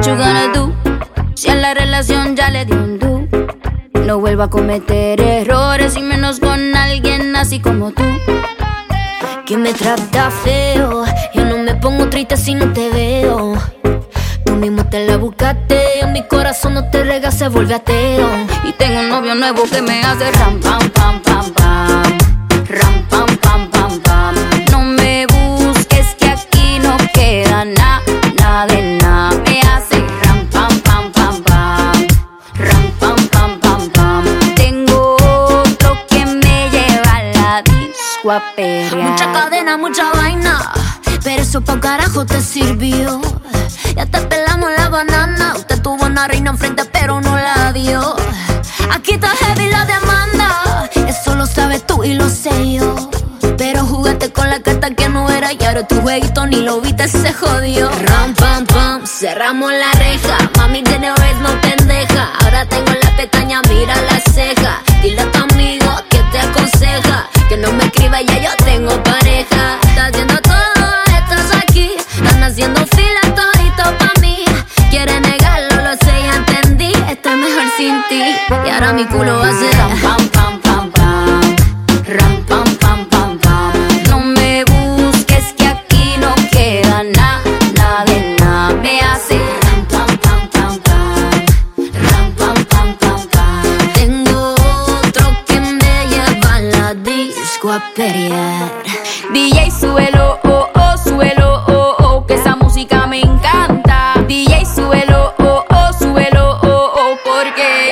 you gonna do? Si a la relación ya le di un do. No vuelvo a cometer errores y menos con alguien así como tú, que me trata feo. Yo no me pongo triste si no te veo. Tú mismo te la buscaste. En mi corazón no te rega, se vuelve ateo. Y tengo un novio nuevo que me hace ram, pam, pam, pam, pam. Ram, pam, pam, pam, pam. No me busques que aquí no queda nada, nada de nada. Me hace ram, pam, pam, pam, pam. Ram, pam, pam, pam, pam. Tengo otro que me lleva a la disco a perrear. Mucha cadena, mucha vaina, pero eso pa' carajo te sirvió. Ya te pelamos la banana. Usted tuvo una reina enfrente pero no la dio. Aquí está heavy la demanda. Eso lo sabes tú y lo sé yo. Pero jugaste con la carta que no era y ahora tu jueguito ni lo viste, se jodió. Ram, pam, pam, cerramos la reja. Mami tiene vez no pendeja. Ahora tengo la pestaña, mira la ceja. Dile a tu amigo que te aconseja que no me escriba, ya yo tengo pareja. Estás haciendo todo, estás aquí. Están haciendo fila todito pa' mí. Quiere negarlo, lo sé, ya entendí. Estoy mejor sin ti. Y ahora mi culo hace ram, pam, pam, pam, pam. Ram, pam, pam, pam, pam. No me busques que aquí no queda nada, nada de nada. Me hace ram, pam, pam, pam, pam. Ram, pam, pam, pam, pam. Tengo otro que me lleva a la disco a pelear. DJ, súbelo, oh, oh, súbelo, oh, oh, que esa música me encanta. DJ, súbelo, oh, oh, súbelo, oh, oh, porque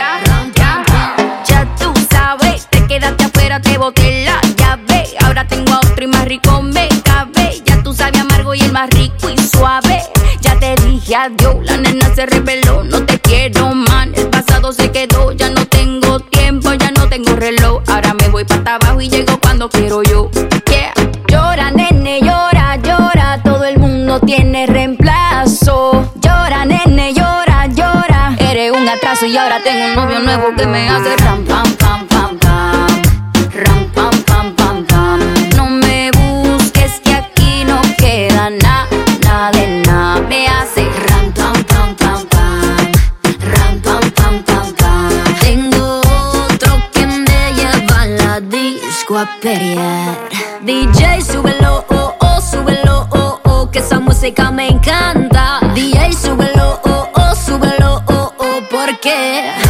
ya tú sabes, te quedaste afuera, te boté la llave. Ahora tengo a otro y más rico me cabe. Ya tú sabes amargo y el más rico y suave. Ya te dije adiós, la nena se rebeló. No te quiero, man, el pasado se quedó. Ya no tengo tiempo, ya no tengo reloj. Ahora me voy para abajo y llego cuando quiero yo. Yeah. Llora, nene, llora, llora. Todo el mundo tiene reemplazo. Llora, nene, llora, llora. Eres un atraso y ahora tengo un novio nuevo que me hace ram, pam, pam, pam, pam. Ram, pam, pam, pam, pam. No me busques que aquí no queda nada, nada de nada. Me hace ram, pam, pam, pam, pam. Ram, pam, pam, pam, pam. Tengo otro que me lleva a la disco a pelear. DJ, súbelo, oh, oh, súbelo, oh, oh, que esa música me encanta. DJ, súbelo, oh, oh, súbelo, oh, oh, porque